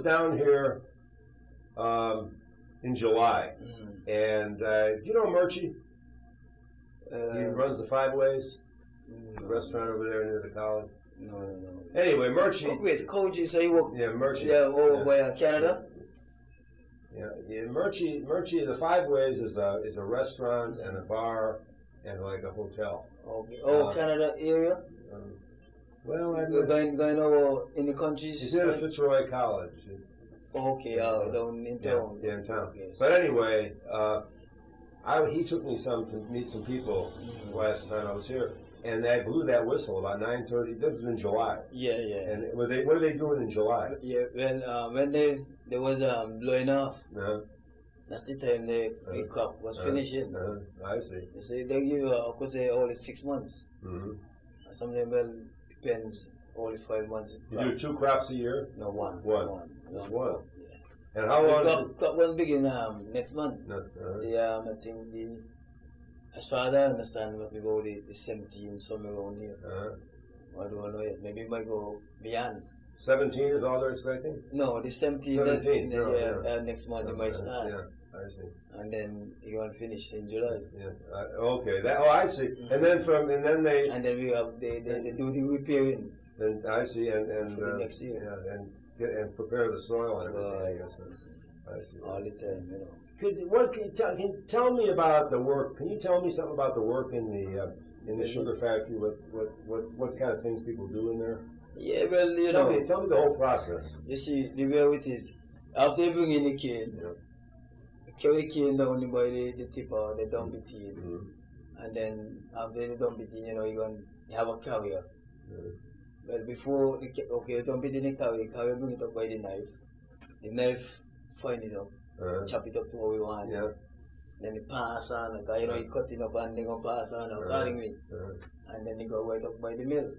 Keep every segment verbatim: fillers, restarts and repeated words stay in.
down here um, in July, Mm. and uh, you know Murchie? Uh, He runs the Five Ways, no, the restaurant over there near the college. No, no, no. Anyway, Murchie. Co- Wait, Koji, so you work Yeah, Murchie. yeah, over yeah. by uh, Canada? Yeah, yeah. Murchie, Murchie. The Five Ways is a is a restaurant and a bar and like a hotel. Okay. Oh, Uh, Canada area? Um, well, I You're going, going over in the countries? he's in Fitzroy College. Okay, uh, down in Yeah, town. yeah, in town. Okay. But anyway, uh, I, he took me some to meet some people last time I was here, and they blew that whistle about nine thirty. This was in July. Yeah, yeah. And were they, what are they doing in July? Yeah, well, uh, when they there was um, blowing off, Uh, that's the time the, the Uh, crop was uh, finishing. uh, I see. They say they give you, uh, of course, say only six months. hmm Sometimes, well, depends, only five months. You do two crops a year, No, one. One. One. Just One one. crop, yeah. and how The long? crop, crop one begin um, next month. No, uh, The, um, I think the, as far as I understand, what we go the, the seventeen somewhere around here. uh, I don't know yet. Maybe it might go beyond. Seventeen is all they're expecting. No, the seventeen. Seventeen, that- no, yeah, yeah. uh, next month it might Uh, start, Yeah, I see. and then you're gonna finish in July. Yeah, uh, okay. That. Oh, I see. And then from and then they And then we have they, they, they do the repairing. and I see and and For the uh, next year. Yeah, and get and prepare the soil and everything. I Right. guess. I see. All the time, you know. Could what can you tell? Can you tell me about the work? Can you tell me something about the work in the uh, in the sugar factory? What what what what kind of things people do in there? Yeah, well, you Tell know, me, tell me the whole process. you see, the way it is, after they bring in the cane, Yeah. carry the cane down by the, the tipper, they dump it in, Mhm. and then after they dump it in, you know, you're going to have a carrier. Yeah. Well, before, the, ca- okay, you dump it in the carrier, the carrier bring it up by the knife, the knife find it up, Uh, chop it up to how we want, yeah. then they pass on, because, you know, you cut it up and they going to pass on accordingly, Uh, and then they go right up by the mill,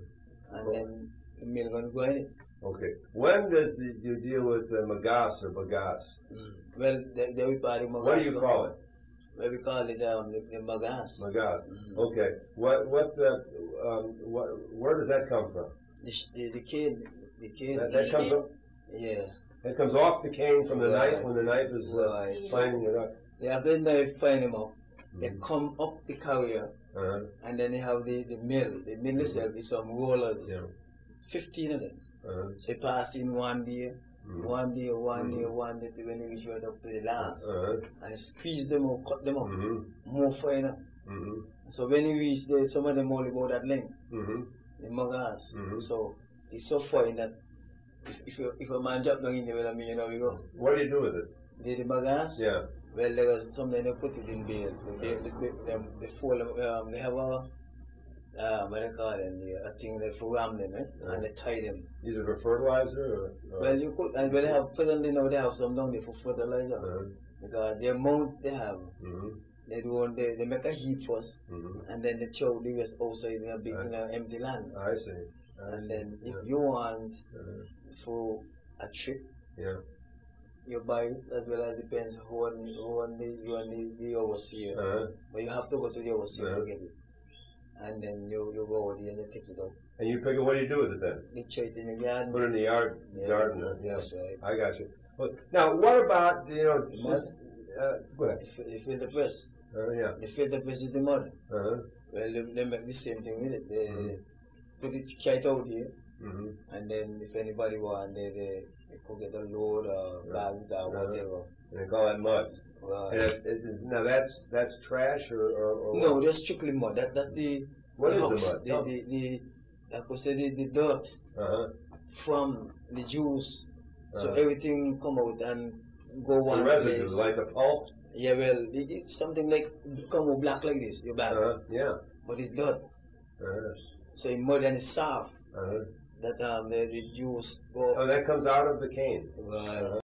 and then the mill going to go in it. okay. When does the, you deal with the magas or bagas? Mm. Well, they, they will buy the magas. What do you call it? Well, we call it um, the, the magas. Magas. Mhm. Okay. What what uh, um, what where does that come from? The, sh- the, the cane, the cane. That, that comes up. Yeah. It comes off the cane from the Right. knife when the knife is uh, Right. finding it up. They have the knife find them up. They Mhm. come up the carrier, Uh-huh. and then they have the, the mill. The mill itself is some rollers. Yeah. Fifteen of them. Uh-huh. So they pass in one day, Mhm. one day, one Mhm. day, one day, till when they reach right up to the last. Uh-huh. And they squeeze them up, cut them up, Mhm. more finer. Mhm. So when you reach there, some of them only about that length. Mhm. The magas. Mhm. So it's so fine that if if, you, if a man drop down in there, well, I mean, you know, we go. What do you do with it? The, the magas? Yeah. Well, there was something they put it in bale. The bale, the bale them, they fold them, um, they have a, uh, what they call them, the, a thing that for ram them, eh? Yeah. And they tie them. Use it for fertilizer or? or Well, you could, and well, they have, presently now they have some down there for fertilizer. uh-huh. Because the amount they have, Mhm. they do, they, they make a heap first, Mhm. and then they throw the rest outside in a big, Right. in an empty land. I see. I And see. then if Yeah. you want Uh-huh. for a trip, Yeah. you buy it as well as depends who on who on the you on the, the overseer. Uh-huh. But you have to go to the overseer Yeah. to get it. And then you, you go over there and you take it out. And you pick it. What do you do with it then? You throw it in your garden. Put it in the yard, Yeah. garden. Huh? Yeah. That's right. I got you. Well, now, what about you know this? Uh, go ahead. You fill, you fill the press. Uh, yeah. The filter press is the mud. Uh-huh. Well, they, they make the same thing with it. They Mhm. put it right out here. Mm-hmm. And then if anybody want, they, they, they could get a load or Yeah. bags or Yeah. whatever. And they call that mud. Right. And it, it is, now that's that's trash or, or, or No, what? that's strictly mud. That, that's the, What the is the hucks, mud? The, Tell- the, the, like I said, the, the dirt Uh-huh. from the juice. So Uh-huh. everything come out and go The one residue, place. like the pulp. Yeah, well, it, it's something like come out black like this, your bag. Uh-huh. Yeah. But it's dirt. Uh-huh. So it's mud and it's soft. Uh-huh. That um the, the juice go Oh, that comes out of the cane. right.